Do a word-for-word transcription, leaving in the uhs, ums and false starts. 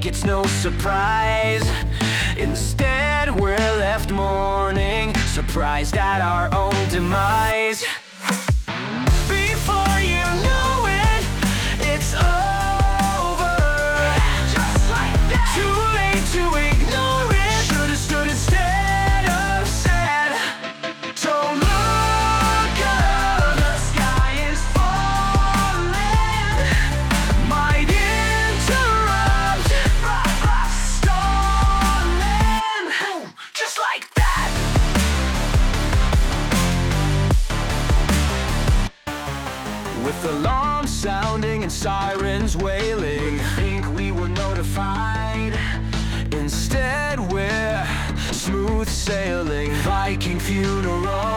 think it's no surprise. Instead we're left mourning, surprised at our own demise. Before you know it, it's over. Just like that. Too late to ignore it. Should've stood instead of said, don't look up, the sky is falling. Might interrupt, stalling. Boom, just like that. With the alarm sounding and sirens wailing, we think we were notified. Instead we're smooth sailing, Viking funeral